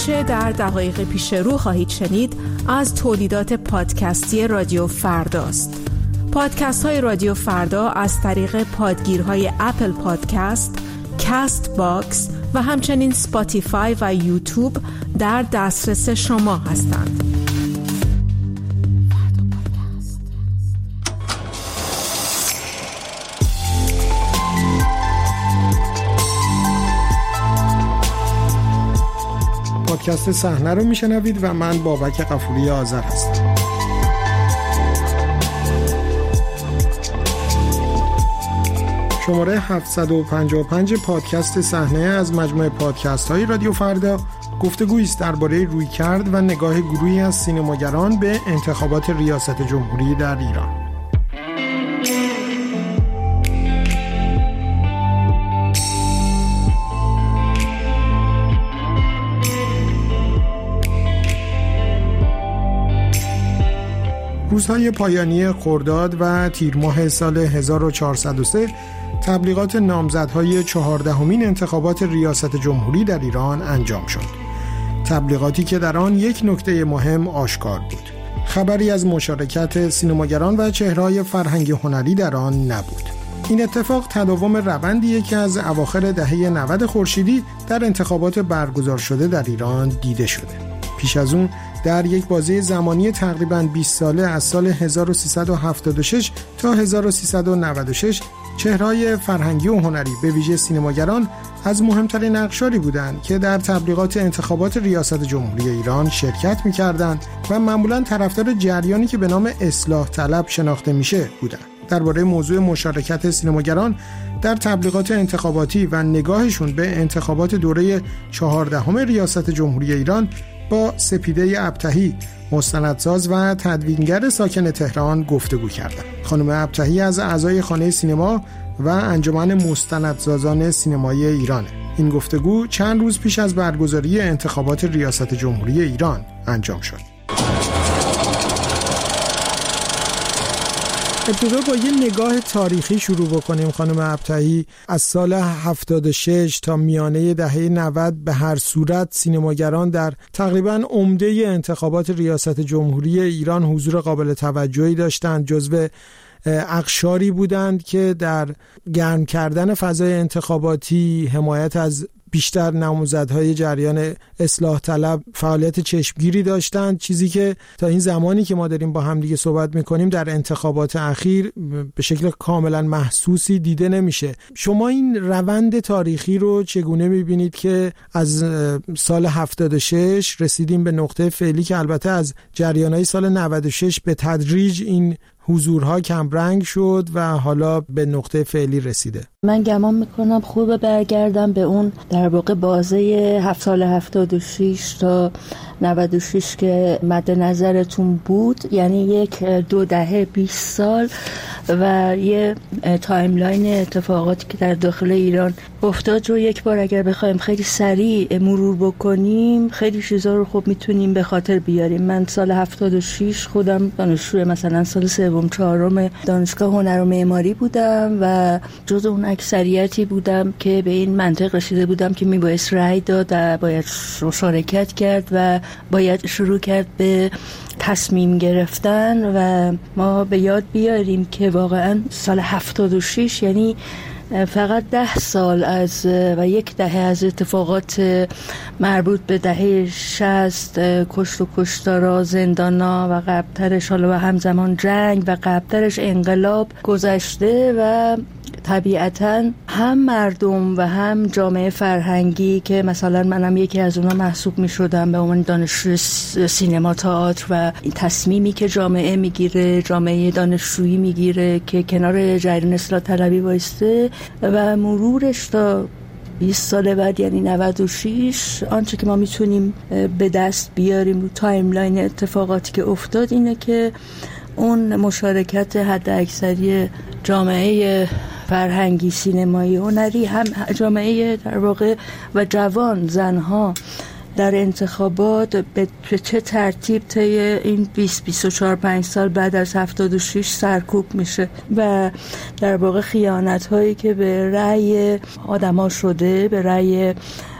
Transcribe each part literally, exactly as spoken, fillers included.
آنچه در دقایق پیش رو خواهید شنید از تولیدات پادکستی رادیو فرداست. پادکست های رادیو فردا از طریق پادگیرهای اپل پادکست، کست باکس و همچنین سپاتیفای و یوتیوب در دسترس شما هستند. پادکست صحنه رو میشنوید و من بابک غفوری آذر هستم. شماره هفتصد و پنجاه و پنج پادکست صحنه از مجموعه پادکست های رادیو فردا گفتگویی است درباره رویکرد و نگاه گروهی از سینماگران به انتخابات ریاست جمهوری در ایران. روزهای پایانی خرداد و تیر ماه سال هزار و چهارصد و سه تبلیغات نامزدهای چهاردهمین انتخابات ریاست جمهوری در ایران انجام شد. تبلیغاتی که در آن یک نکته مهم آشکار بود. خبری از مشارکت سینماگران و چهره‌های فرهنگی هنری در آن نبود. این اتفاق تداوم روندیه که از اواخر دهه نود خورشیدی در انتخابات برگزار شده در ایران دیده شده. پیش از اون در یک بازه زمانی تقریباً بیست ساله از سال هزار و سیصد و هفتاد و شش تا هزار و سیصد و نود و شش چهره‌های فرهنگی و هنری به ویژه سینماگران از مهمترین اقشاری بودند که در تبلیغات انتخابات ریاست جمهوری ایران شرکت می‌کردند و معمولاً طرفدار جریانی که به نام اصلاح طلب شناخته میشه بودند. درباره موضوع مشارکت سینماگران در تبلیغات انتخاباتی و نگاهشون به انتخابات دوره چهاردهم ریاست جمهوری ایران با سپیده ابطحی، مستندساز و تدوینگر ساکن تهران گفتگو کردم. خانم ابطحی از اعضای خانه سینما و انجمن مستندسازان سینمایی ایرانه. این گفتگو چند روز پیش از برگزاری انتخابات ریاست جمهوری ایران انجام شد. ابتدا با یه نگاه تاریخی شروع بکنیم. خانم ابطحی، از سال هفتاد و شش تا میانه دهه نود به هر صورت سینماگران در تقریباً عمده انتخابات ریاست جمهوری ایران حضور قابل توجهی داشتند. جزو اقشاری بودند که در گرم کردن فضای انتخاباتی، حمایت از بیشتر نامزدهای جریان اصلاح طلب فعالیت چشمگیری داشتند، چیزی که تا این زمانی که ما داریم با هم دیگه صحبت میکنیم در انتخابات اخیر به شکل کاملا محسوسی دیده نمیشه. شما این روند تاریخی رو چگونه میبینید که از سال هفتاد و شش رسیدیم به نقطه فعلی که البته از جریانهای سال نود و شش به تدریج این حضورها کمرنگ شد و حالا به نقطه فعلی رسیده؟ من گمان میکنم خوبه برگردم به اون در واقع بازه هفت سال هفتاد و شش تا نود و شش که مد نظرتون بود، یعنی یک دو دهه بیست سال و یه تایملاین اتفاقاتی که در داخل ایران افتاد رو یک بار اگر بخوایم خیلی سریع مرور بکنیم خیلی چیزا رو خب میتونیم به خاطر بیاریم. من سال هفتاد و شش خودم دانشجوی مثلا سال سوم چهارم دانشگاه هنر و معماری بودم و جز اون اکثریتی بودم که به این منطق رسیده بودم که میبایست رأی داد و باید مشارکت کرد و باید شروع کرد به تصمیم گرفتن. و ما به یاد بیاریم که واقعا سال هفتاد و شش یعنی فقط ده سال از و یک دهه از اتفاقات مربوط به دهه شصت، کشت و کشتارا، زندانا و قبلترش حالا و همزمان جنگ و قبلترش انقلاب گذشته و طبیعتاً هم مردم و هم جامعه فرهنگی که مثلا منم یکی از اونا محسوب می شدم به عنوان دانشجوی سینما تئاتر و تصمیمی که جامعه میگیره، جامعه دانشجویی میگیره که کنار جریان اصلاح طلبی وایسته و مرورش تا بیست سال بعد یعنی نود و شش، آنچه که ما میتونیم به دست بیاریم رو تایملاین اتفاقاتی که افتاد اینه که اون مشارکت حد اکثری جامعه فرهنگی، سینمایی، هنری، هم جامعه در واقع و جوان زنها در انتخابات به چه ترتیب طی این بیست بیست و چهار پنج سال بعد از هفتاد و شش سرکوب میشه و در واقع خیانت هایی که به رأی آدما شده، به رأی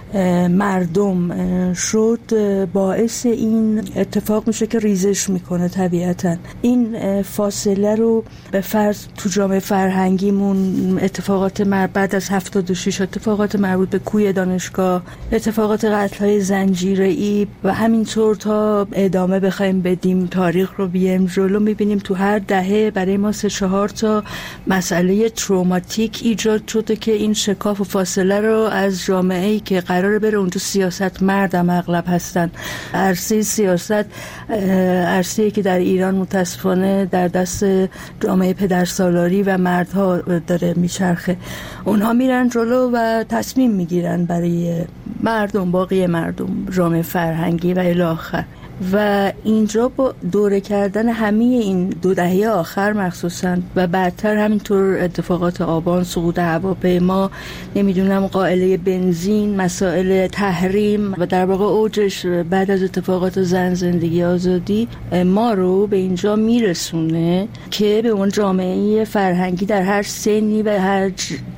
مردم شد باعث این اتفاق میشه که ریزش میکنه. طبیعتا این فاصله رو به فرض تو جامعه فرهنگیمون اتفاقات مر... بعد از هفتاد و شش اتفاقات مربوط به کوی دانشگاه، اتفاقات قتل‌های زنجیره‌ای و همینطور تا ادامه بخوایم بدیم تاریخ رو بیایم جلو، میبینیم تو هر دهه برای ما سه چهار تا مسئله تروماتیک ایجاد شده که این شکاف و فاصله رو از جامعه‌ای که قراره بره اونجا سیاست مردم اغلب هستن، عرصه سیاست عرصه‌ای که در ایران متاسفانه در دست جامعه پدرسالاری و مردها داره میچرخه، اونها میرن جلو و تصمیم میگیرن برای مردم، باقی مردم، جامعه فرهنگی و الی آخر. و اینجا با دوره کردن همه این دو دهه آخر مخصوصا و بعدتر همینطور اتفاقات آبان، سقوط هواپیما، نمیدونم قائله بنزین، مسائل تحریم و در واقع اوجش بعد از اتفاقات زن زندگی آزادی ما رو به اینجا میرسونه که به اون جامعه فرهنگی در هر سنی و هر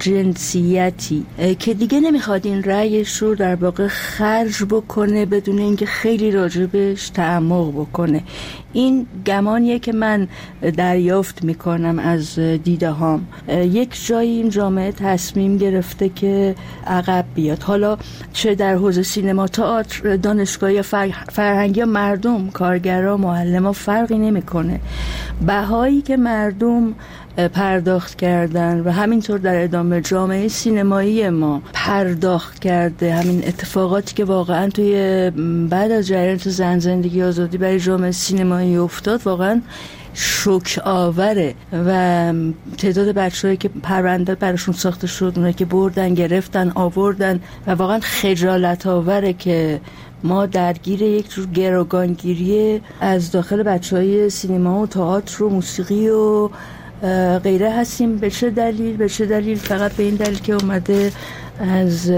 جنسیتی که دیگه نمیخواد این رأیش رو در واقع خرج بکنه بدون اینکه خیلی راجبش تعمق بکنه. این گمانیه که من دریافت میکنم از دیده هام. یک جایی این جامعه تصمیم گرفته که عقب بیاد، حالا چه در حوزه سینما، تئاتر، دانشگاه یا فرهنگی یا مردم، کارگرا، معلما، فرقی نمیکنه. بهایی که مردم پرداخت کردن و همینطور در ادامه جامعه سینمایی ما پرداخت کرده، همین اتفاقاتی که واقعا توی بعد از جریان زن زندگی آزادی برای جامعه سینمایی افتاد واقعا شوک آوره و تعداد بچه‌هایی که پرونده براشون ساخته شد، اونایی که بردن گرفتن آوردن و واقعا خجالت آوره که ما درگیر یک جور گروگانگیری از داخل بچه‌های سینما و تئاتر و موسیقی و غیره هستیم. به چه دلیل؟ به چه دلیل؟ فقط به این دلیل که اومده از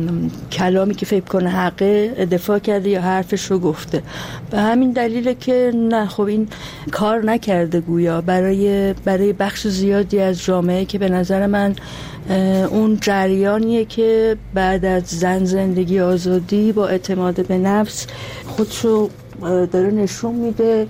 کلامی که فکر کنه حقه دفاع کرده یا حرفش رو گفته. به همین دلیله که نه، خب این کار نکرده گویا برای برای بخش زیادی از جامعه که به نظر من اون جریانیه که بعد از زن زندگی آزادی با اعتماد به نفس خودشو داره نشون میده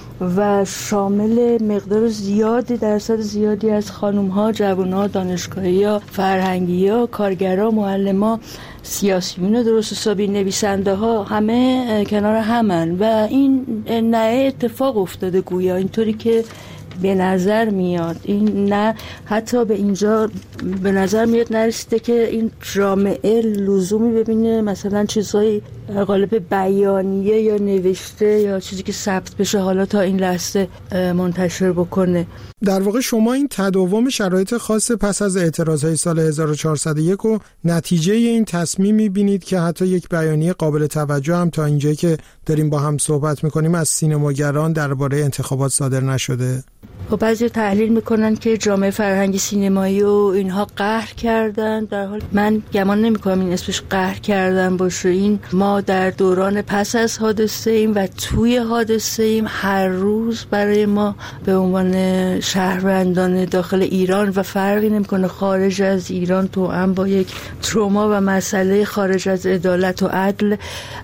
و شامل مقدار زیادی، درصد زیادی از خانوم‌ها، جوان‌ها، دانشگاهی‌ها، فرهنگی‌ها، کارگرها، معلم‌ها، سیاسیون، درست حسابی نویسنده‌ها، همه کنار همن و این نه اتفاق افتاده گویا اینطوری که به نظر میاد. این نه حتی به اینجا به نظر میاد نرسیده که این جامعه لزومی ببینه مثلا چیزهای قالب بیانیه یا نوشته یا چیزی که ثبت بشه حالا تا این لحظه منتشر بکنه. در واقع شما این تداوم شرایط خاص پس از اعتراضهای سال هزار و چهارصد و یک و نتیجه این تصمیم می‌بینید که حتی یک بیانیه قابل توجه هم تا اینجایی که داریم با هم صحبت می‌کنیم از سینماگران درباره انتخابات صادر نشده؟ خب بعضی تحلیل میکنن که جامعه فرهنگی سینمایی و اینها قهر کردن، در حال من گمان نمیکنم این اسمش قهر کردن باشه. این ما در دوران پس از حادثه ایم و توی حادثه ایم. هر روز برای ما به عنوان شهروندان داخل ایران و فرقی نمیکنه خارج از ایران تو هم با یک تروما و مسئله خارج از عدالت و عدل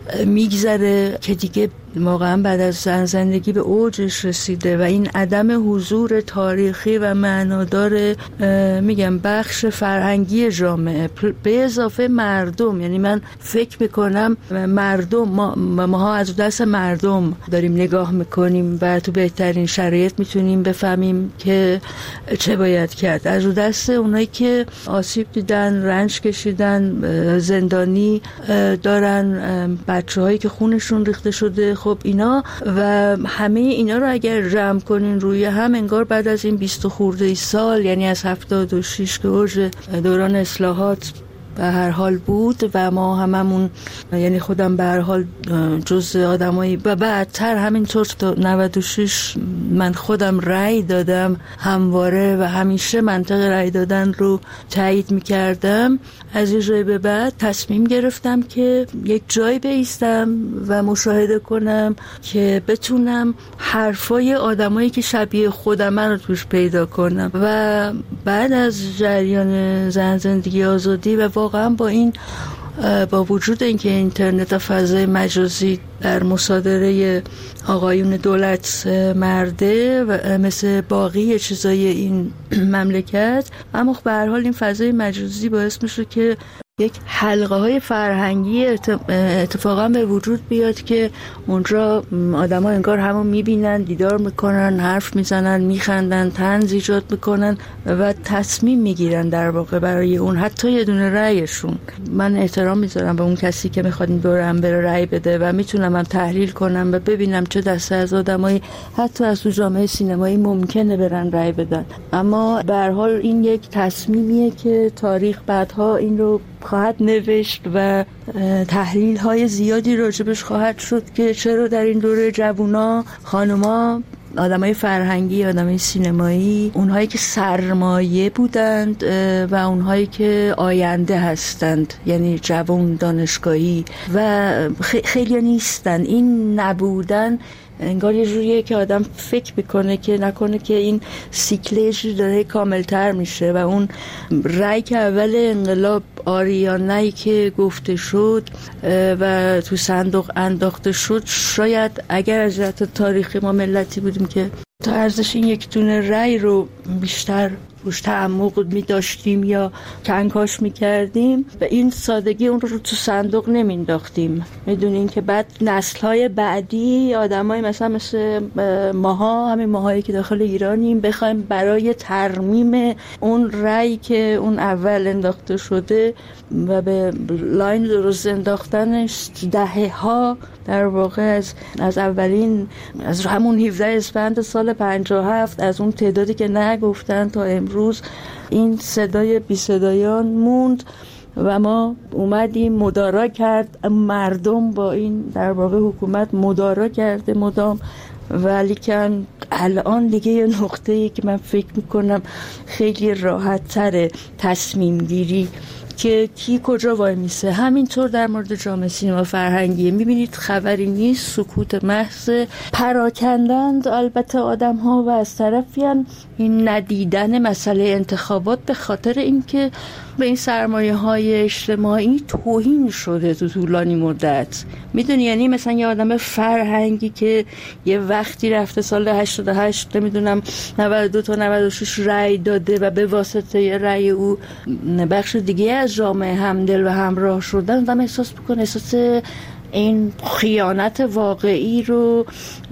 میگذره که دیگه واقعا بعد از زن زندگی به اوجش رسیده و این عدم حضور تاریخی و معنادار میگم بخش فرهنگی جامعه به اضافه مردم، یعنی من فکر میکنم مردم ما ماها از دست مردم داریم نگاه میکنیم و تو بهترین شرایط میتونیم بفهمیم که چه باید کرد. از دست اونایی که آسیب دیدن، رنج کشیدن، زندانی دارن، بچه‌هایی که خونشون ریخته شده، خب اینا و همه اینا رو اگر جمع کنین روی هم انگار بعد از این بیست خورده سال، یعنی از هفتاد و شش که اوج دوران اصلاحات به هر حال بود و ما هممون، یعنی خودم به هر حال جز آدمایی و بعدتر همینطور تا نود و شش من خودم رأی دادم همواره و همیشه منطق رأی دادن رو تایید میکردم. از یه جای به بعد تصمیم گرفتم که یک جای بایستم و مشاهده کنم که بتونم حرفای آدمایی که شبیه خودم من رو توش پیدا کنم و بعد از جریان زن زندگی آزادی و واقعا با این با وجود اینکه اینترنت و فضای مجازی در مصادره آقایون دولت مرده و مثل باقی چیزای این مملکت، اما به هر حال این فضای مجازی باعث میشه که یک حلقه های فرهنگی اتفاقا به وجود بیاد که اونجا آدم ها انگار همون میبینن، دیدار میکنن، حرف میزنن، میخندن، طنز ایجاد میکنن و تصمیم میگیرن در واقع برای اون حتی یه دونه رأیشون. من احترام میذارم به اون کسی که میخواد این دورم بره رأی بده و میتونم هم تحلیل کنم و ببینم چه دسته از آدمایی حتی از تو جامعه سینمایی ممکنه برن رأی بدن، اما به هر حال این یک تصمیمیه که تاریخ بعدها این رو خواهد نوشت و تحلیل های زیادی راجبش خواهد شد که چرا در این دوره جوونا، خانوما، آدمای فرهنگی، آدمای سینمایی، اونهایی که سرمایه بودند و اونهایی که آینده هستند، یعنی جوان دانشگاهی و خیلی نیستن. این نبودن انگار یه جوریه که آدم فکر میکنه که نکنه که این سیکلش داره کاملتر میشه و اون رأی که اول انقلاب آریانه‌ای که گفته شد و تو صندوق انداخته شد، شاید اگر از جهت تاریخی ما ملتی بودیم که تا ارزش این یک دونه رأی رو بیشتر روش تعمق می داشتیم یا کنکاش می کردیم و این سادگی اون رو تو صندوق نمی انداختیم. میدونین که بعد نسل‌های بعدی آدمای مثلا مثل ماها، همین ماهایی که داخل ایرانیم، بخوایم برای ترمیم اون رأی که اون اول انداخته شده و به لاین درست انداختنش دهه ها در واقع از از اولین از همون هفده اسفند سال پنجاه و هفت از اون تعدادی که نگفتن تا امروز این صدای بی صدایان موند و ما اومدیم مدارا کرد، مردم با این در واقع حکومت مدارا کرده مدام، ولی که الان دیگه یه نقطه‌ای که من فکر میکنم خیلی راحت تره تصمیم گیری که کی کجا وای میسه. همینطور در مورد جامعه سینما فرهنگی میبینید خبری نیست، سکوت محض، پراکندند البته آدم ها و از طرفی این ندیدن مسئله انتخابات به خاطر اینکه به این سرمایه های اجتماعی توهین شده تو طولانی مدت. میدونی یعنی مثلا یه آدم فرهنگی که یه وقتی رفته سال هشتاد و هشت نمیدونم نود و دو تا نود و شش رأی داده و به واسطه رأی او بخش دیگه از جامعه همدل و همراه شدن و احساس بکنه احساس این خیانت واقعی رو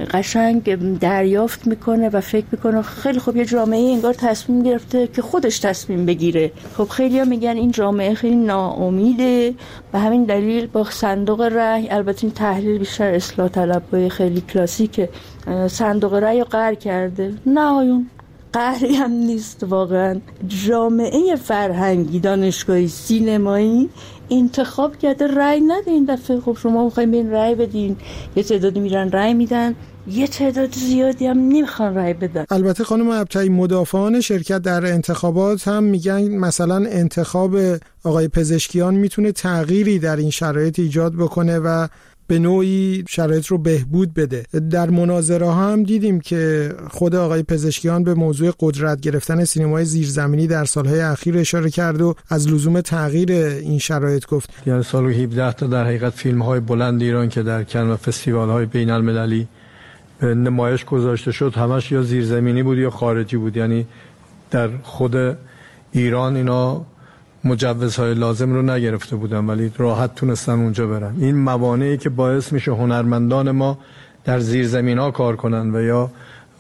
قشنگ دریافت میکنه و فکر میکنه خیلی خوب یه جامعه انگار تصمیم گرفته که خودش تصمیم بگیره. خب خیلی ها میگن این جامعه خیلی ناامیده، به همین دلیل با صندوق رأی، البته این تحلیل بیشتر اصلاح طلبای خیلی کلاسیکه، صندوق رأی رو قهر کرده. نه آیون قهری هم نیست، واقعا جامعه فرهنگی، دانشگاهی، سینمایی انتخاب کرده رأی نده این دفعه. خب شما میخواین بین رأی بدین، یه تعدادی میرن رأی میدن، یه تعداد زیادی هم نمیخوان رأی بدن. البته خانم ابطحی، مدافعان شرکت در انتخابات هم میگن مثلا انتخاب آقای پزشکیان میتونه تغییری در این شرایط ایجاد بکنه و به نوعی شرایط رو بهبود بده. در مناظره ها هم دیدیم که خود آقای پزشکیان به موضوع قدرت گرفتن سینمای زیرزمینی در سالهای اخیر اشاره کرد و از لزوم تغییر این شرایط گفت. یعنی سال هفده تا در حقیقت فیلم های بلند ایران که در کن و فستیوال های بین المللی نمایش گذاشته شد همش یا زیرزمینی بود یا خارجی بود، یعنی در خود ایران اینا مجوزهای لازم رو نگرفته بودن ولی راحت تونستن اونجا برن. این موانعی که باعث میشه هنرمندان ما در زیرزمین ها کار کنن و یا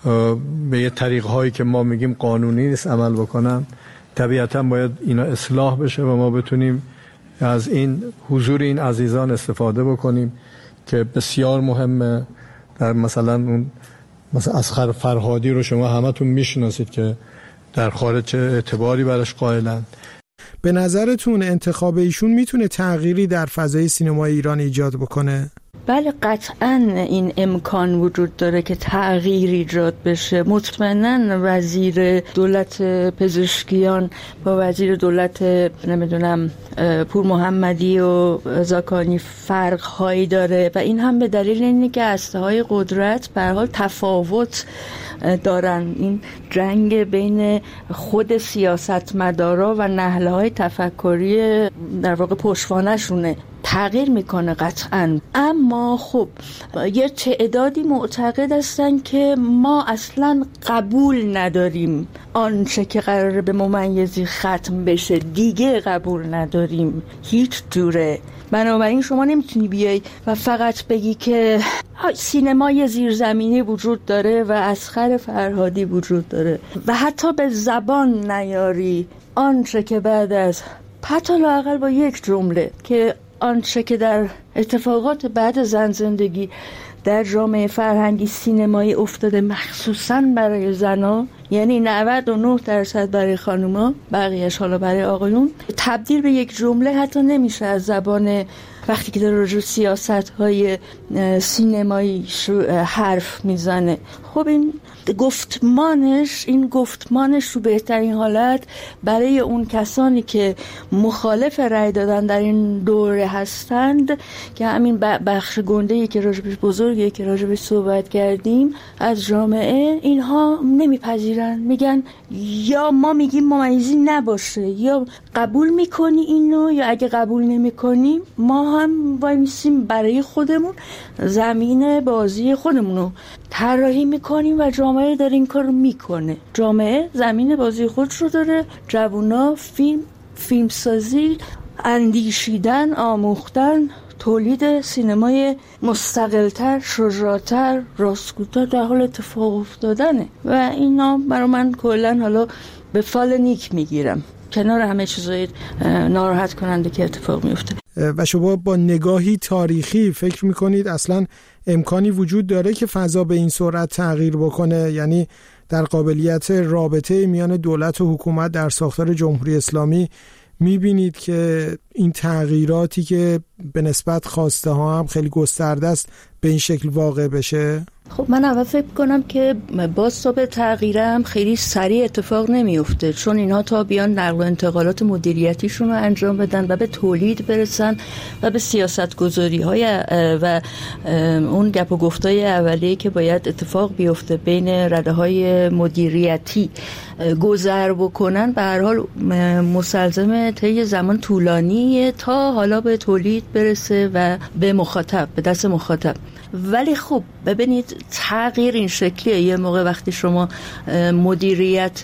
به یه طریق هایی که ما میگیم قانونی نیست عمل بکنن، طبیعتا باید اینا اصلاح بشه و ما بتونیم از این حضور این عزیزان استفاده بکنیم که بسیار مهمه. در مثلا اون مثلا اسخر فرهادی رو شما همتون میشناسید که در خارج چه اعتباری براش قائلن. به نظرتون انتخاب ایشون میتونه تغییری در فضای سینمای ایران ایجاد بکنه؟ بله قطعا این امکان وجود داره که تغییر ایجاد بشه. مطمئنا وزیر دولت پزشکیان با وزیر دولت نمیدونم پور محمدی و زاکانی فرق هایی داره و این هم به دلیل اینه که هسته های قدرت به هر حال تفاوت دارن. این جنگ بین خود سیاستمدارا و نهله های تفکری در واقع پشتوانه‌شونه تغییر میکنه قطعا. اما خب یه تعدادی معتقد هستن که ما اصلا قبول نداریم آنچه که قراره به ممیزی ختم بشه دیگه قبول نداریم هیچ جوره. بنابراین شما نمیتونی بیای و فقط بگی که سینمای زیرزمینی وجود داره و اصغر فرهادی وجود داره و حتی به زبان نیاری آنچه که بعد از حتی لااقل با یک جمله که آنچه که در اتفاقات بعد زن زندگی در جامعه فرهنگی سینمایی افتاده مخصوصاً برای زنها، یعنی نود و نه درصد برای خانوما بقیهش حالا برای آقایون، تبدیل به یک جمله حتی نمیشه از زبان وقتی که در رجوع سیاست های سینمایی حرف میزنه. خب این گفتمانش این گفتمانش رو بهترین حالت برای اون کسانی که مخالف رأی دادن در این دوره هستند که همین بخش گنده‌ای که راجبش بزرگی که راجبش صحبت کردیم از جامعه، اینها نمیپذیرن، میگن یا ما میگیم ممیزی نباشه یا قبول میکنی اینو یا اگه قبول نمیکنیم ما هم وای میسیم برای خودمون زمین بازی خودمونو طراحی میکنیم و جامعه داره این کار رو میکنه. جامعه زمین بازی خودش رو داره، جوونا فیلم فیلمسازی، اندیشیدن، آموختن، تولید سینمای مستقلتر، شجاعتر، راستگوتر در حال اتفاق افتادنه و اینا برای من کلن حالا به فال نیک میگیرم کنار همه چیزای ناراحت کننده که اتفاق میفته. و شما با نگاهی تاریخی فکر میکنید اصلا امکانی وجود داره که فضا به این سرعت تغییر بکنه؟ یعنی در قابلیت رابطه میان دولت و حکومت در ساختار جمهوری اسلامی میبینید که این تغییراتی که به نسبت خواسته ها هم خیلی گسترده است به این شکل واقع بشه؟ خب من اول فکر کنم که باز تا به تغییرم خیلی سریع اتفاق نمیفته، چون اینها تا بیان نقل و انتقالات مدیریتیشون رو انجام بدن و به تولید برسن و به سیاست گذاری های و اون گپ و گفتای اولیه‌ای که باید اتفاق بیفته بین رده های مدیریتی گذر بکنن، به هر حال مستلزم طی زمان طولانیه تا حالا به تولید برسه و به مخاطب، به دست مخاطب. ولی خب ببینید تغییر این شکلیه. یه موقع وقتی شما مدیریت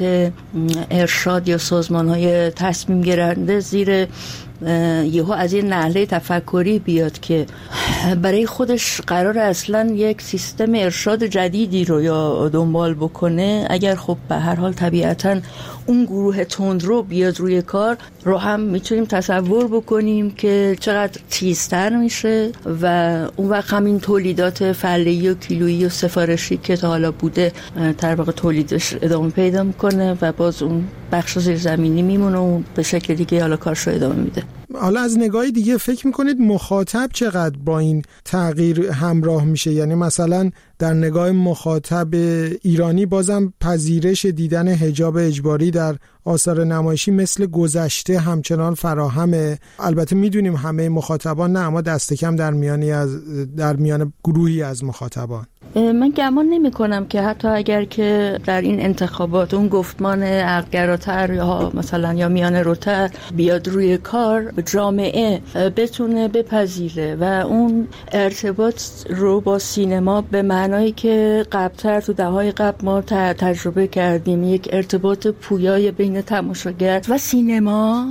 ارشاد یا سازمان‌های تصمیم گیرنده زیر یهو از یه نهله تفکری بیاد که برای خودش قرار اصلا یک سیستم ارشاد جدیدی رو یا دنبال بکنه، اگر خب به هر حال طبیعتاً اون گروه تندرو بیاد روی کار رو هم میتونیم تصور بکنیم که چقدر تیزتر میشه و اون وقت همین تولیدات فعلی و کیلویی و سفارشی که تا حالا بوده در واقع تولیدش ادامه پیدا میکنه و باز اون بخش زیرزمینی میمونه و به شکل دیگه حالا کارش رو ادامه میده. حالا از نگاهی دیگه فکر میکنید مخاطب چقدر با این تغییر همراه میشه؟ یعنی مثلا در نگاه مخاطب ایرانی بازم پذیرش دیدن حجاب اجباری در آثار نمایشی مثل گذشته همچنان فراهمه؟ البته میدونیم همه مخاطبان نه، اما دست کم در میانی از در میان گروهی از مخاطبان. من گمان نمی کنم که حتی اگر که در این انتخابات اون گفتمان عقل‌گراتر یا مثلا یا میانه روتر بیاد روی کار، جامعه بتونه بپذیره و اون ارتباط رو با سینما به معنایی که قبلتر تو دههای قبل ما تجربه کردیم، یک ارتباط پویای بین تماشاگر و سینما،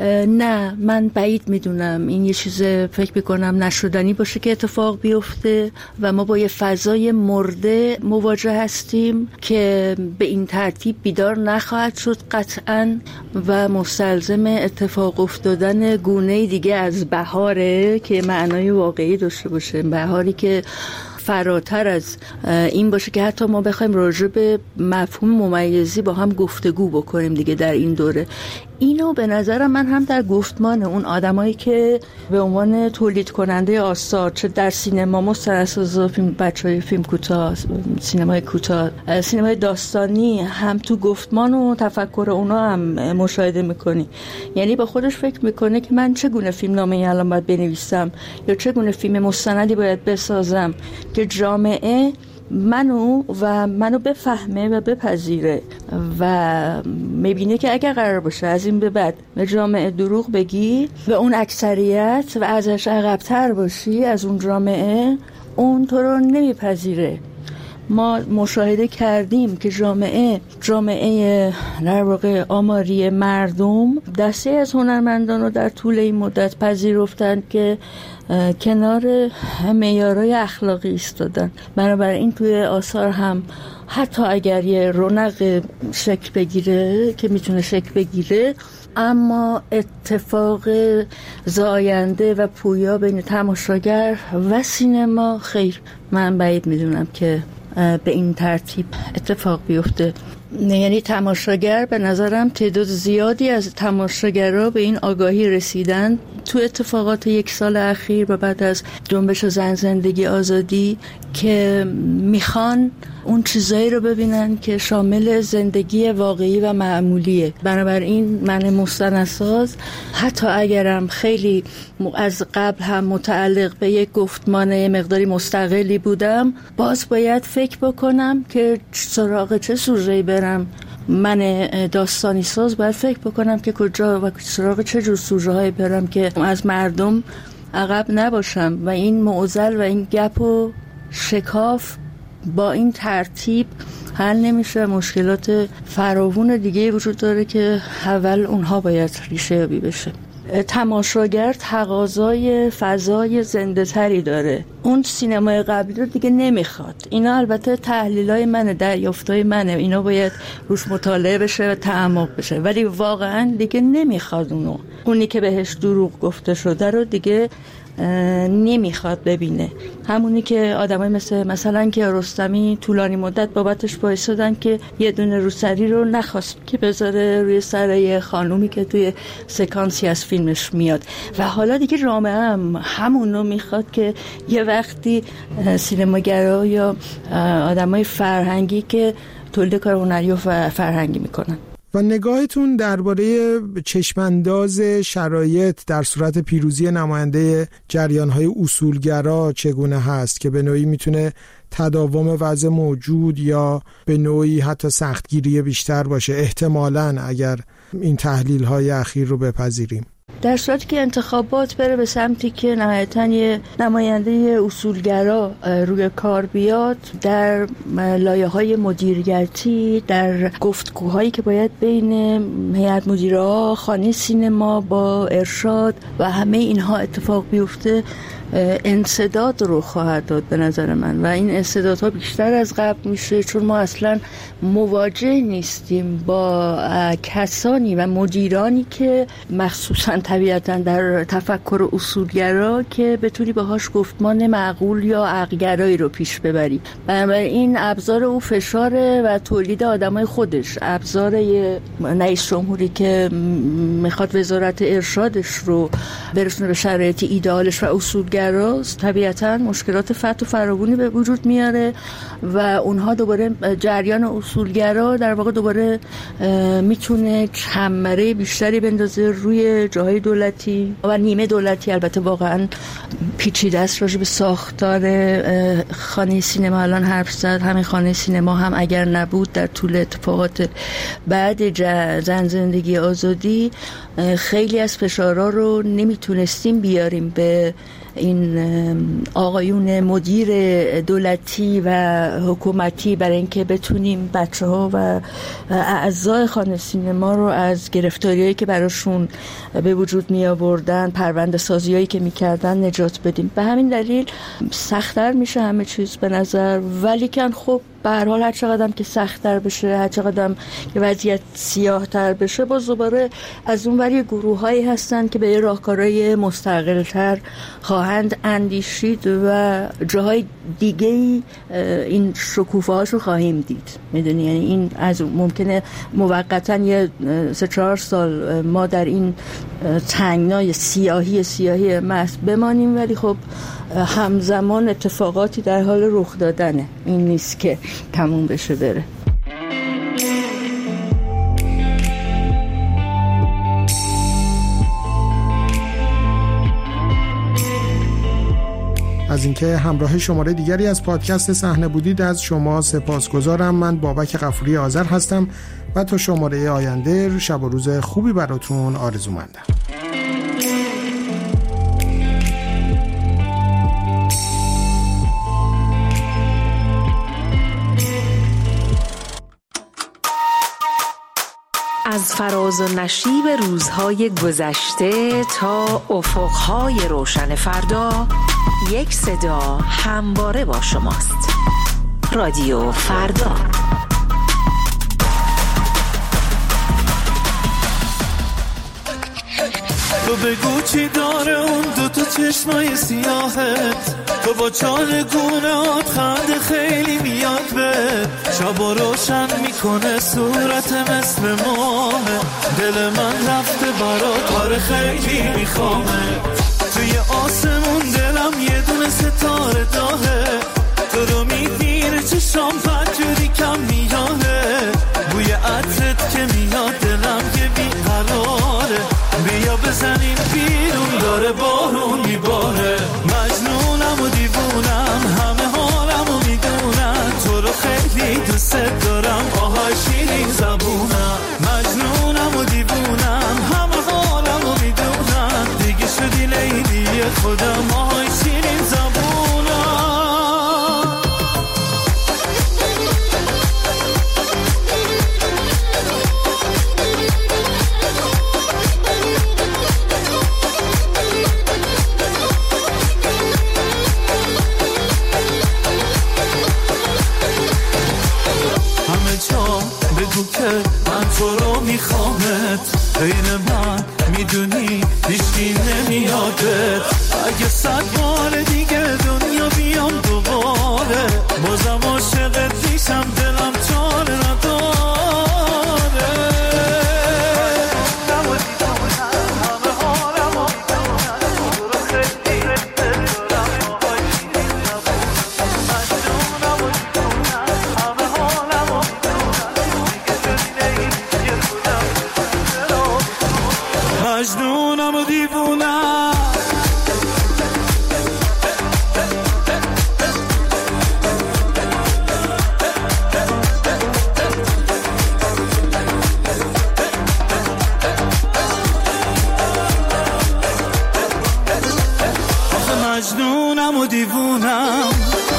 نه من بعید میدونم این یه چیز فکر میکنم نشدنی باشه که اتفاق بیفته و ما با یه فضای مرده مواجه هستیم که به این ترتیب بیدار نخواهد شد قطعاً و مستلزم اتفاق افتادن گونه دیگه از بهاره که معنای واقعی داشته باشه، بهاری که فراتر از این باشه که حتی ما بخوایم راجع به مفهوم ممیزی با هم گفتگو بکنیم دیگه در این دوره. اینو به نظرم من هم در گفتمان اون آدمایی که به عنوان تولید کننده آثار، چه در سینما، مستندسازا، فیلم، بچهای فیلم کوتاه، سینمای کوتاه، سینمای داستانی، هم تو گفتمان و تفکر اونا هم مشاهده میکنی. یعنی با خودش فکر میکنه که من چگونه فیلم نامه الان باید بنویسم یا چگونه فیلم مستندی باید بسازم که جامعه منو و منو بفهمه و بپذیره و میبینه که اگر قرار باشه از این به بعد به جامعه دروغ بگی و اون اکثریت و ازش عقب‌تر باشی از اون جامعه، اون تو رو نمیپذیره. ما مشاهده کردیم که جامعه جامعه در واقع آماری مردم دسته از هنرمندان رو در طول این مدت پذیرفتند که کنار معیارهای اخلاقی ایستادن. بنابراین توی آثار هم حتی اگر یه رونق شکل بگیره که میتونه شکل بگیره، اما اتفاق زاینده و پویا بین تماشاگر و سینما خیر، من بعید میدونم که به این ترتیب اتفاق بیفته. یعنی تماشاگر، به نظرم تعداد زیادی از تماشاگرها به این آگاهی رسیدن تو اتفاقات یک سال اخیر و بعد از جنبش زن زندگی آزادی که میخوان اون چیزایی رو ببینن که شامل زندگی واقعی و معمولیه. بنابراین من مستندساز حتی اگرم خیلی از قبل هم متعلق به یک گفتمان مقداری مستقلی بودم، باز باید فکر بکنم که سراغ چه سوژه‌ای برم. من داستانی ساز باید فکر بکنم که کجا و سراغ چه جور سوژه هایی برم که از مردم عقب نباشم و این معضل و این گپ و شکاف با این ترتیب حل نمیشه. مشکلات فراوون دیگه وجود داره که اول اونها باید ریشه یابی بشه. تماشاگر تقاضای فضای زنده تری داره، اون سینمای قبلی رو دیگه نمیخواد. اینا البته تحلیلای منه، دریافتای منه، اینا باید روش مطالعه بشه و تعمق بشه، ولی واقعا دیگه نمیخواد اونو. اونی که بهش دروغ گفته شده رو دیگه نمیخواد ببینه. همونی که آدمای مثل مثلا کیارستمی طولانی مدت بابتش باعث شدن که یه دونه روسری رو نخواست که بذاره روی سر خانومی که توی سکانسی از فیلمش میاد و حالا دیگه جامعه هم همونو میخواد که یه وقتی سینماگرا یا آدمای فرهنگی که تولید کار هنری و فرهنگی میکنن. و نگاهتون درباره چشمانداز شرایط در صورت پیروزی نماینده جریان‌های اصولگرا چگونه هست که به نوعی میتونه تداوم وضع موجود یا به نوعی حتی سختگیری بیشتر باشه، احتمالاً اگر این تحلیل‌های اخیر رو بپذیریم؟ در صورتی که انتخابات بره به سمتی که نهایتاً یه نماینده اصولگرا روی کار بیاد، در لایه‌های مدیریتی، در گفتگوهایی که باید بین هیئت مدیره‌ها، خانه سینما با ارشاد و همه اینها اتفاق بیفته، انسداد رو خواهد داد به نظر من و این انسدادها بیشتر از قبل میشه، چون ما اصلا مواجه نیستیم با کسانی و مدیرانی که مخصوصا طبیعتا در تفکر اصولگرا که بتونی باهاش گفتمان معقول یا عقل‌گرایی رو پیش ببری. بنابراین ابزار او فشاره و تولید آدمای خودش، ابزار رئیس جمهوری که میخواد وزارت ارشادش رو برسونه به شرایط ایدئالش و اصولگرا راست، طبیعتاً مشکلات فتح و فراوانی به وجود میاره و اونها دوباره جریان اصولگرا در واقع دوباره میتونه کمره بیشتری بندازه روی جاهای دولتی و نیمه دولتی. البته واقعاً پیچیده است راجع به ساختار خانه سینما الان حرف زد. همین خانه سینما هم اگر نبود در طول اتفاقات بعد زن زندگی آزادی خیلی از فشارها رو نمیتونستیم بیاریم به این آقایون مدیر دولتی و حکومتی برای اینکه بتونیم بچه‌ها و اعضای خانه سینما رو از گرفتاریایی که براشون به وجود می آوردن، پرونده سازیایی که می‌کردن نجات بدیم. به همین دلیل سخت‌تر میشه همه چیز به نظر، ولی که خب به هر حال هر چقدر که سخت‌تر بشه، هر چقدر که وضعیت سیاه‌تر بشه، باز دوباره از اون ور گروه‌هایی هستن که به راهکارهای مستقل‌تر خواهند اندیشید و جاهای دیگه‌ای این شکوفه‌هاش رو خواهیم دید. میدونی یعنی این از ممکنه موقتاً یه سه چهار سال ما در این تنگنای سیاهی سیاهی محض بمانیم، ولی خب همزمان اتفاقاتی در حال رخ دادنه، این نیست که تموم بشه بره. از اینکه همراه شماره دیگری از پادکست صحنه بودید از شما سپاسگزارم. من بابک غفوری آذر هستم و تا شماره آینده شب و روز خوبی براتون آرزومندم. از فراز و نشیب روزهای گذشته تا افقهای روشن فردا، یک صدا همواره با شماست. رادیو فردا. تو بگو چی داره اون دو تا چشمای سیاهت، تو با چالگونات خنده خیلی میاد به شبا روشن میکنه صورت مثل ماهه، دل من رفته برات آره خیلی میخوامه، توی آسمون دلم یه دونه ستاره داهه، تو رو میگیره چشام پنجوری کم میانه، بوی عطرت که میاد دلم یه بیقراره، بیا بزنیم بیرون داره بارون میباره، مجنونم و دیوونم همه حالم و میدونم، تو رو خیلی دوست دارم آهای شیرین زبونم، مجنونم و دیوونم همه حالم و میدونم، دیگه شدی لیلی خودم آهای شیرین زبونم. بگو که من تو رو میخوامت، بین من میدونی هیچکی نمیادت، اگه صد بار دیگه دنیا بیام دوباره بازم عاشقت میشم، دلم چاره نداره. مجنونم و دیوونم، آخه مجنونم و دیوونم.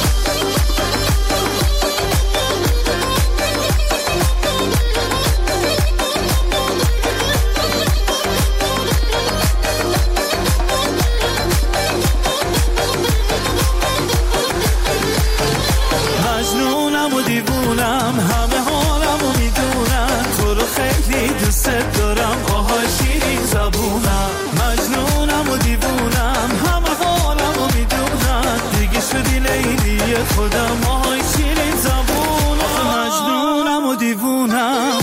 همه حالم و میدونم، تو رو خیلی دوست دارم آهای شیرین زبونم، مجنونم و دیوونم همه حالم و میدونم، دیگه شدی لیلی خودم آهای شیرین زبونم، مجنونم و دیوونم.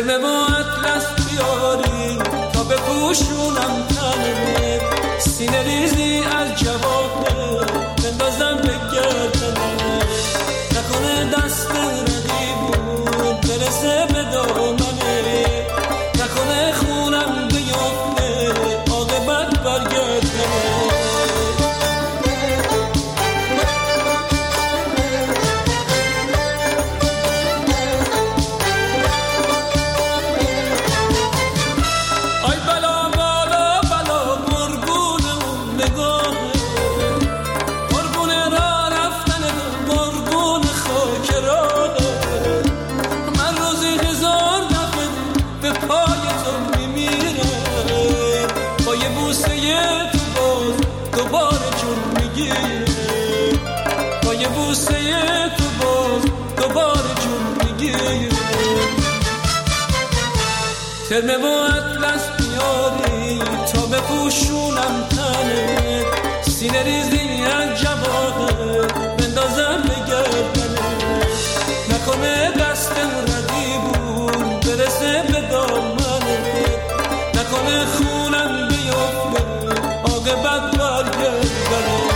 ترمه با اطلس بیاری تا بپوشونم تنه، سینه ریزی از جواهر بندازم به گردنه، نکنه دست رقیبون برسه به دامنه، نکنه خونم بیفته عاقبت برگردنه. ترمه با اطلس بیاری تا بپوشونم تنه، سینه ریزی از جواهر بندازم به گردنه، نکنه دست رقیبون برسه به دامنه، نکنه خونم بیفته عاقبت برگردنه.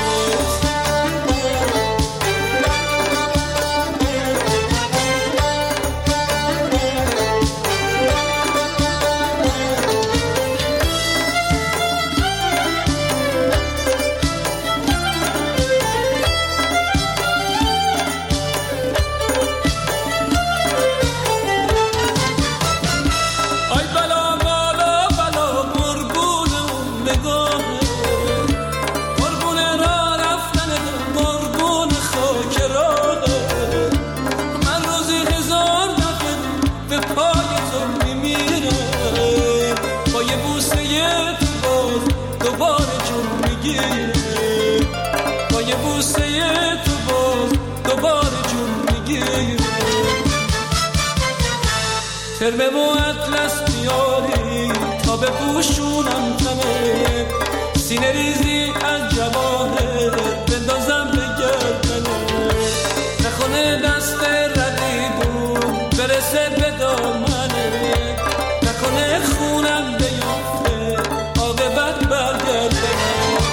ترمه و اطلس بیاری تا بپوشونم تنه، سینه ریزی از جواهر بندازم به گردنه، نکنه دست رقیبون برسه به دامنه، نکنه خونم بیفته عاقبت برگردنه.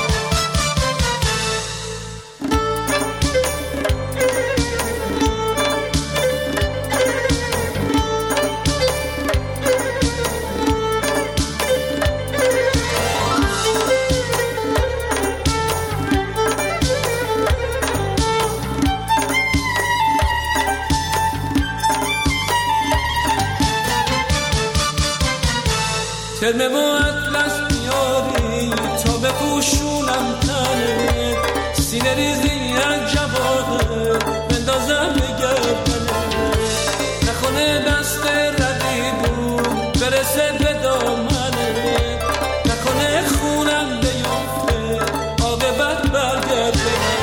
ترمه و اطلس بیاری تا بپوشونم تنه، سینه ریزی از جواهر بندازم به گردنه، نکنه دست رقیبون برسه به دامنه، نکنه خونم بیفته عاقبت برگردنه.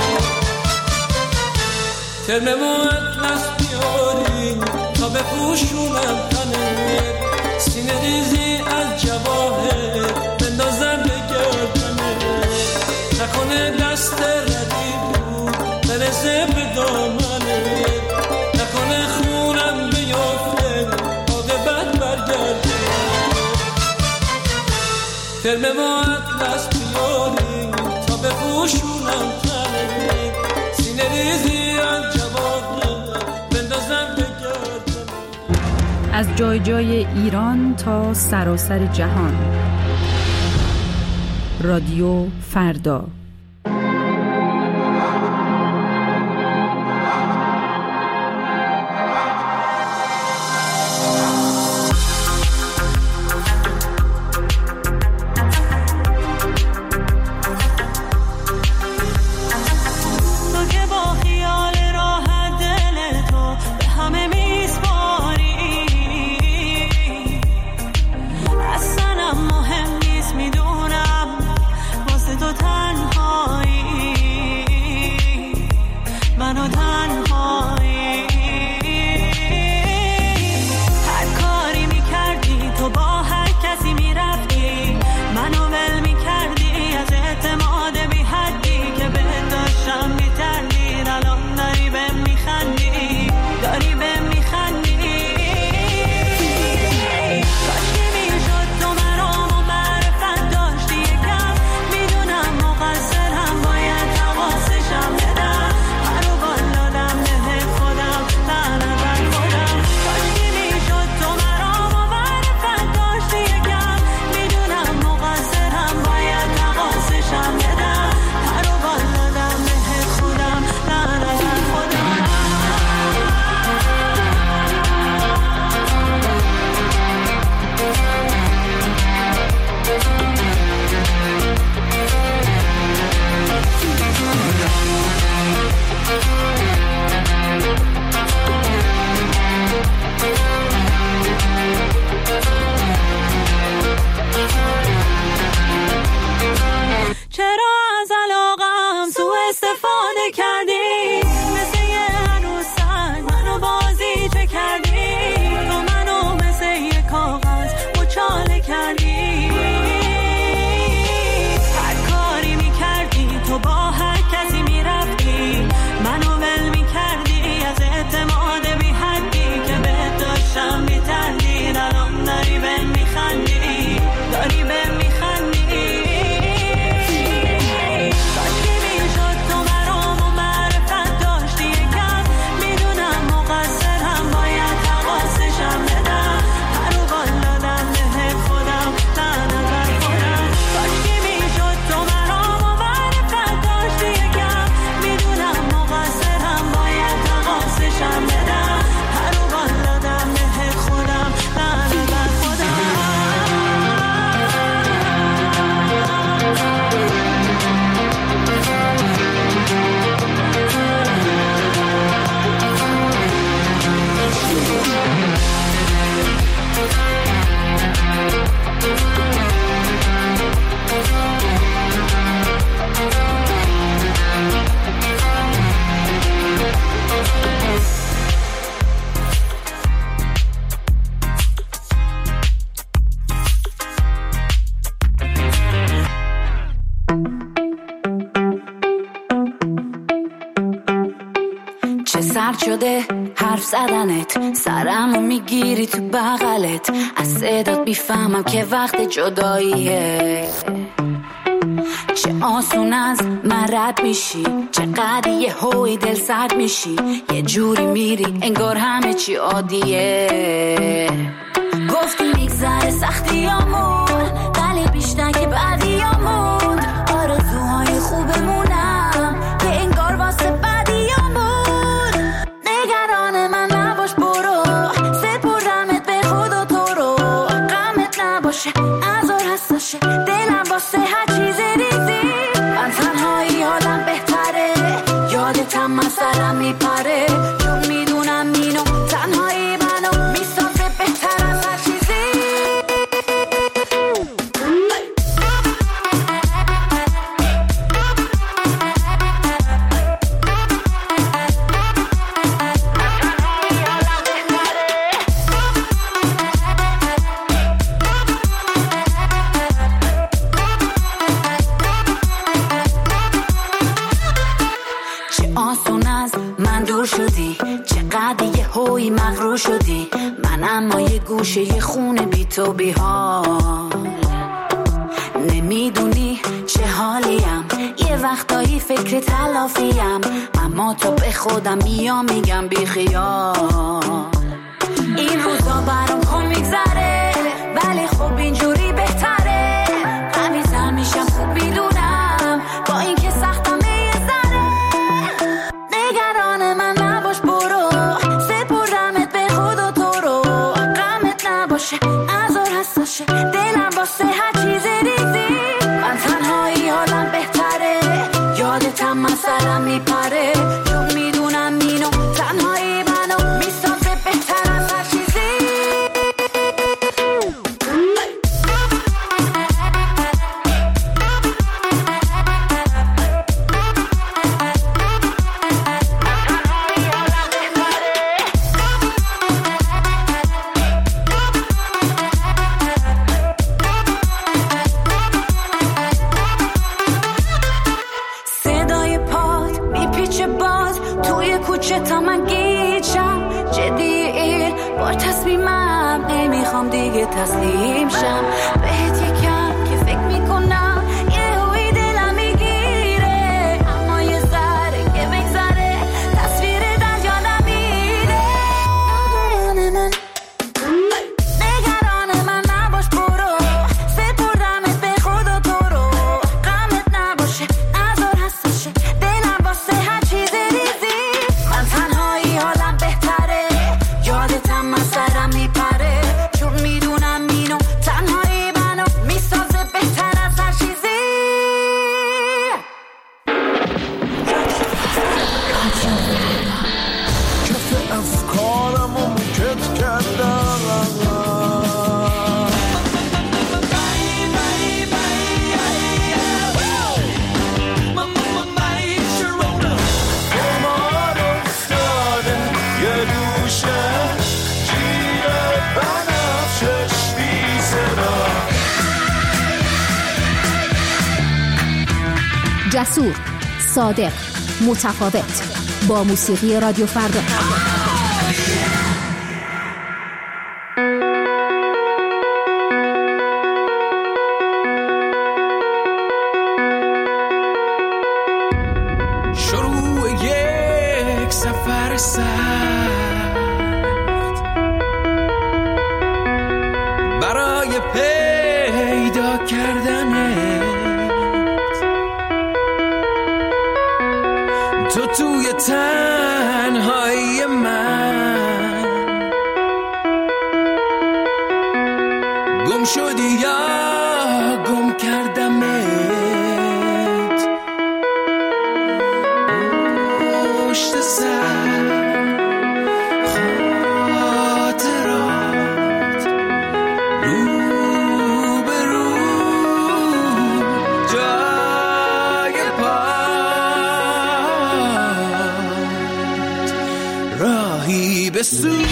ترمه و اطلس بیاری تا بپوشونم تنه، سینه ریزی از جواهر بندازم به گردنه، نکنه دست رقیبون برسه به دامنه، نکنه خونم بیفته عاقبت برگردنه. ترمه و اطلس بیاری تا بپوشونم تنه، سینه ریزی از جواهر بندازم به گردنه. از جای جای ایران تا سراسر جهان، رادیو فردا. تنها شده حرف زدنت، سرمو میگیری تو بغلت، از صدات بیفهمم که وقت جداییه. چه آسون از من رد میشی، چقدر یه هوی دل سرد میشی، یه جوری میری انگار همه چی عادیه. گفتی میگذره سختیامون، ولی بیشتر که بعدیامون، آرزوهای خوبمونم که انگار واسه بعدیامون. نگران من نباش برو، سپردمت به خدا تو رو، غمت نباشه ازار حساشه دلم واسه هر چیز ریزی. من تنهایی حالم بهتره، یادتم من سرم میپره، چون میدونم اینو تنهایی منو میسازه بهتر از هر چیزی. شدی چقدر یه هوی مغرور شدی، من اما یه گوشه یه خونه بی تو بی حال. نمیدونی چه حالیم، یه وقتایی فکر تلافیم، اما تو به خودم میام میگم بی خیال. این روزا برام خوب میگذره، ولی خب اینجوری بهتره، قوی‌تر میشم خوب میدونم، با این که سختم یه ذره. نگران من نباش برو، سپردمت به خدا تو رو، غمت نباشه ازار حساشه دلم واسه هر چیز ریزی. من تنهایی حالم بهتره، یادتم من سرم میپره، چون میدونم اینو تنهایی منو میسازه بهتر از هر چیزی. صدای پاد میپیچه باز توی کوچه تا من گیج شم، جدی این بار تصمیمم، نمیخوام دیگه تسلیم شم بهت یکم که فکر میکنم یه هوی دلم میگیره، اما یه ذره که بگذره تصویر در یادم میره. نگران من نباش برو، سپردمت به خدا تو رو، غمت نباشه ازار حساشه دلم واسه هر چیز ریزی. من تنهایی حالم بهتره، یادتم من سرم میپره، چون میدونم اینو تنهایی منو میسازه بهتر از هر چیزی. کف افکارم و موکت کردم، امار افتاده یه گوشه جیر بنفشش بی صدا. جسور، صادق، متفاوت، با موسیقی رادیو فردا. شروع یک سفر سخت برای پیدا کردنت، تو توی تنهایی من گم شدی یا گم کردمت، پشت سر خاطرات رو به رو جای پات، راهی به سوی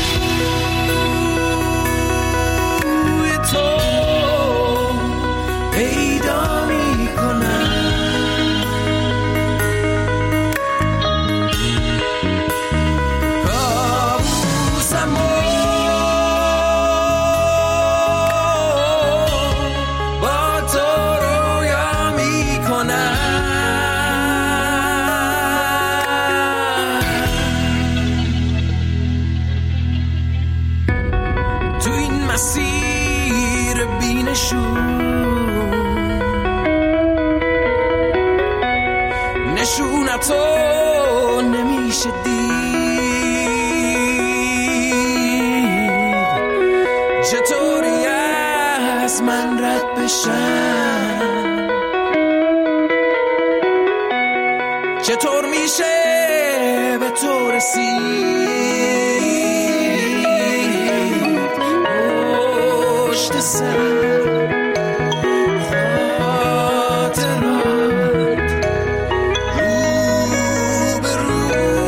تو پیدا می کنم. مسیر بینشون، نشونتو نمیشه دید، چطوری از من رد بشن، چطور میشه به تو رسید، پشت سر خاطرات رو به رو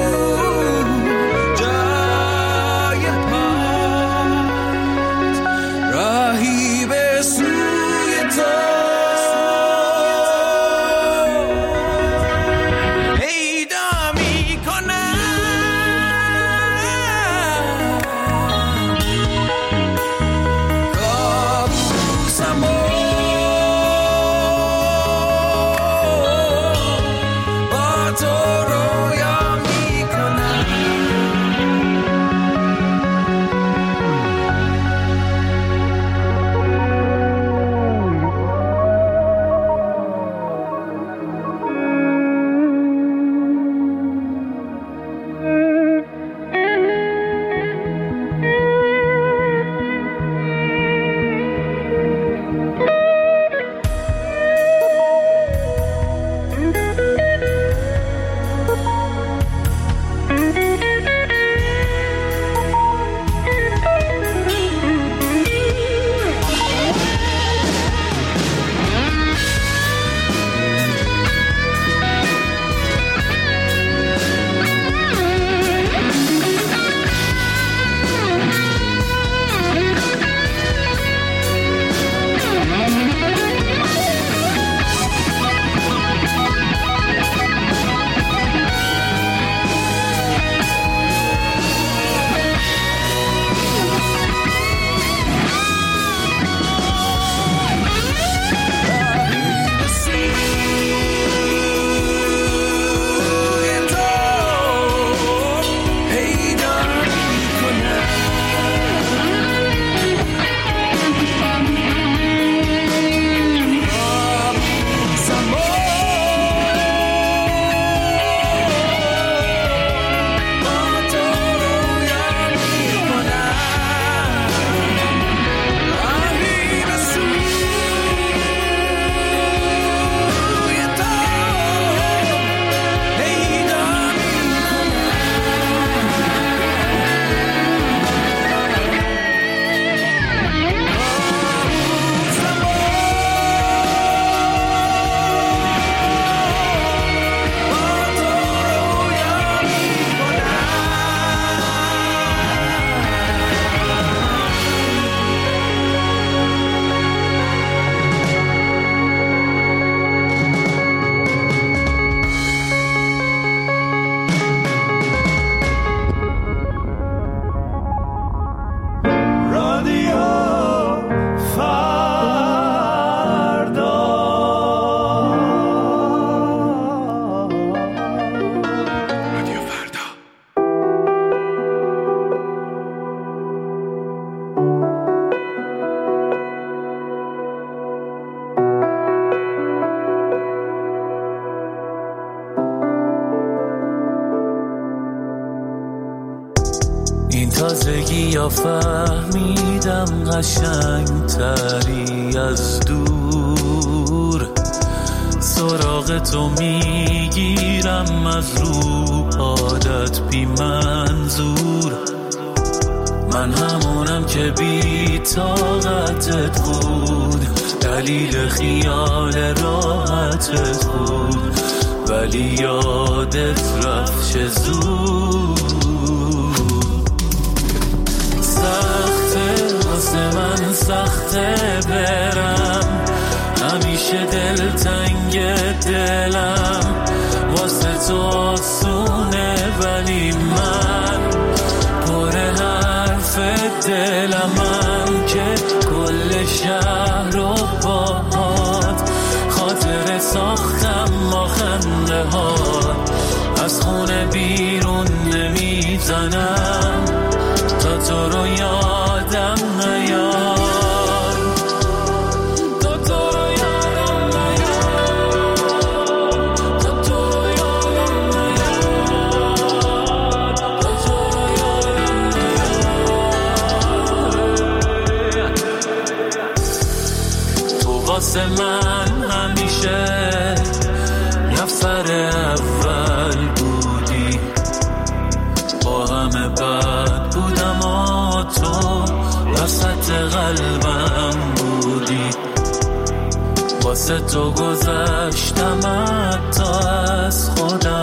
جای پات، راهی به سوی تو تازگی یا فهمیدم قشنگ تری از دور، سراغ تو میگیرم از رو عادت بی منظور. من همونم که بی طاقتت بود، دلیل خیال راحتت بود، ولی یادت رفت چه زود. سخته واسه من سخته برم، همیشه دل تنگ دلم، واسه تو آسونه ولی من پر حرف دلم. من که کل شهر رو باهات خاطره ساختم با خنده ها، از خونه بیرون نمیزنم تا تو رو یادم نیاد. تو وسط قلبم بودی، واسه تو گذشتم حتی از خودم،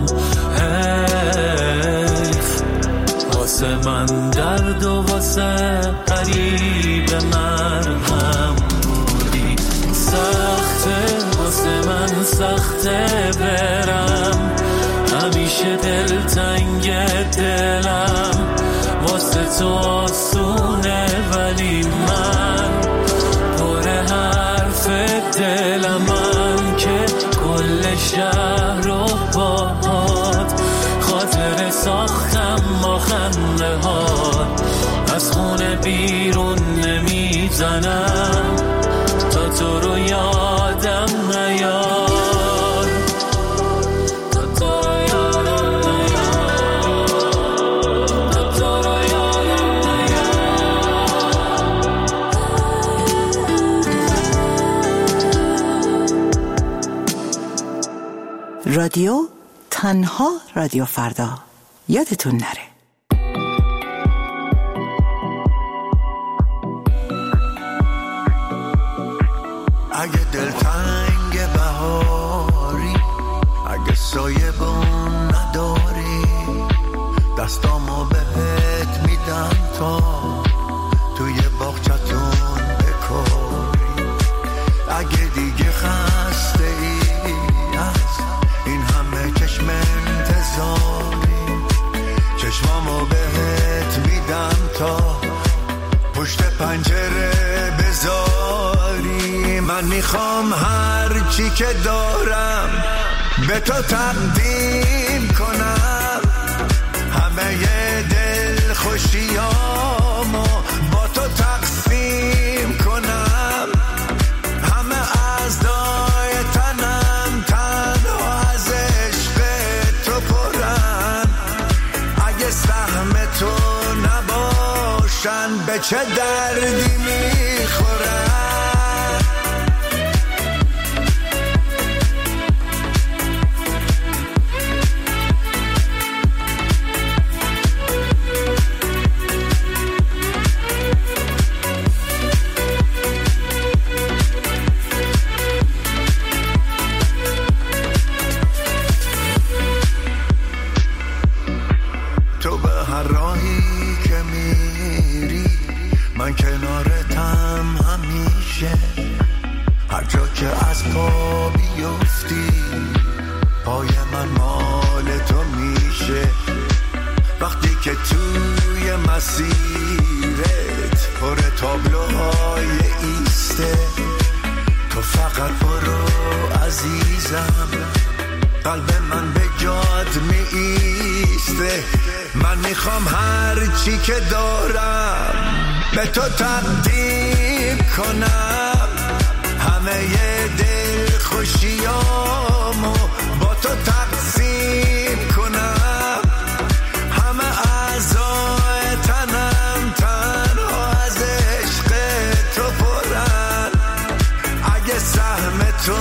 حیف واسه من درد و واسه قریب مرهم بودی. سخته واسه من سخته برم، همیشه دلتنگ دلم، واسه تو آسونه ولی من پر حرف دلم، من که کل شهر رو باهات خاطر ساختم با خنده ها، از خونه بیرون نمیزنم تا تو رو یادم نیاد. رادیو تنها رادیو فردا، یادتون نره. اگه دلتنگ بهاری، اگه سایه بون نداری، دستامو بهت میدم تا توی باغچتون بکاری. اگه دیگه خسته ای این همه چشم انتظاری، چشمامو بهت میدم تا پشت پنجره بذاری. من میخوام هر چی که دارم به تو تقدیم کنم، همه دل خوشیامو با تو تقسیم کنم، همه اعضای تنم تنها از عشق تو پرن. اگه سهم تو نباشن به چه دردی میخورن؟ من کنارتم همیشه، هر جا که از پا بیفتی پای من مال تو میشه. وقتی که توی مسیرت پر تابلوهای ایسته، تو فقط برو عزیزم، قلب من به جات می ایسته. من میخوام هر چی که دارم به تو تقدیم کنم، همه دل خوشیامو با تو تقسیم کنم، همه اعضای تنم تنها از عشق تو پرن. اگه سهم تو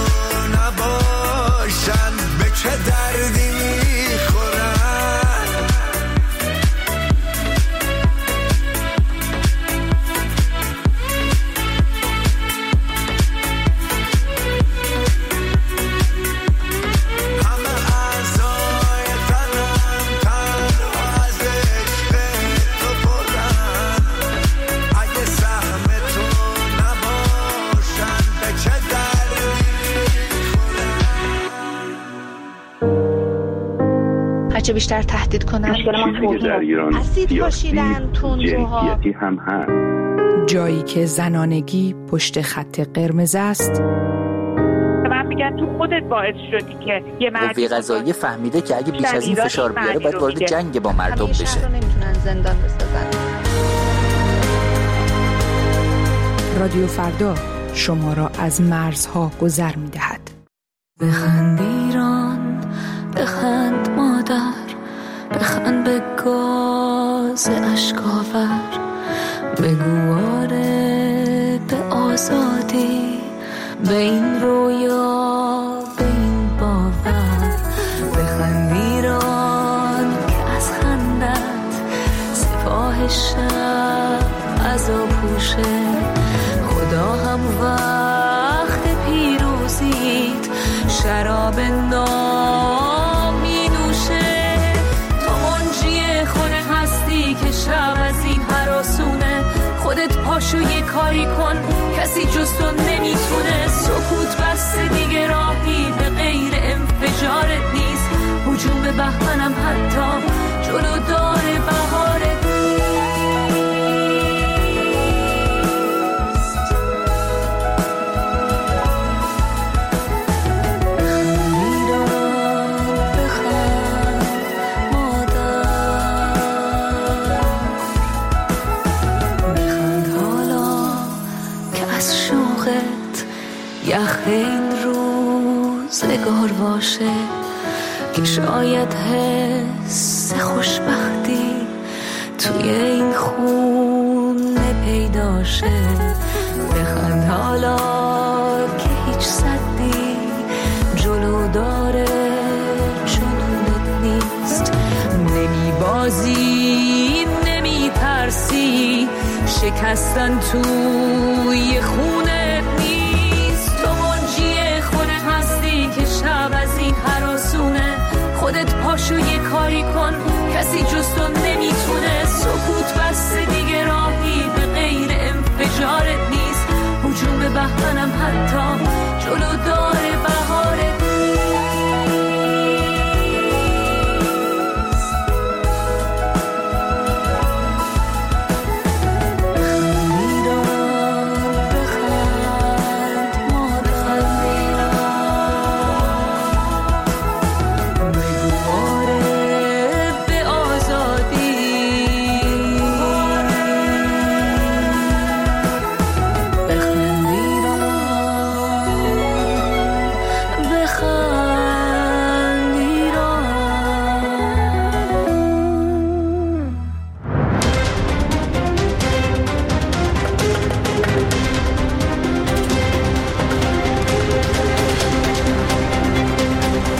نباشن به چه دردی میخورن؟ چه بیشتر تهدید کنن. مشکل ما در ایران اسید پاشیدن، تندروها، جنسیتی هم هست. جایی که زنانگی پشت خط قرمز است. من میگم تو خودت باعث شدی که یه مردی قوه قضاییه فهمیده که اگه بیش از این فشار بیاره باید وارد جنگ با مردم بشه. همیشه رو نمیتونن زندان بسازن. رادیو فردا شما را از مرزها گذر میدهد. بخند ایران، بخند مادر، بخند به گاز اشکاور، بگو آره به آزادی، به این رویا، به این باور. بخند ایران که از خندت فاحشم عذاب پوشه، خدا هم وقت پیروزیت شراب نام می نوشه. تو منجی خونه هستی که شب از این هراسونه، خودت پاشو یه کاری کن کسی جز تو نمیتونه. سکوت بسته دیگه راهی به غیر انفجارت نیست، هجوم به بهمنم حتی جلو داره بهارت یخ این روزگار باشه که شاید حس خوشبختی توی این خونه پیدا شه. بخند حالا که هیچ صدی جلو داره جنونت نیست، نمی بازی نمی ترسی، شکستن توی خونه نیست. تو منجی خونه هستی که شب از این هراسونه، خودت پاشو یه کاری کن کسی جز تو نمیتونه. سکوت بسته دیگه راهی به غیر انفجارت نیست، هجوم به بهمنم حتی جلو داره بهارت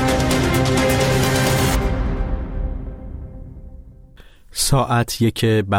ساعت یک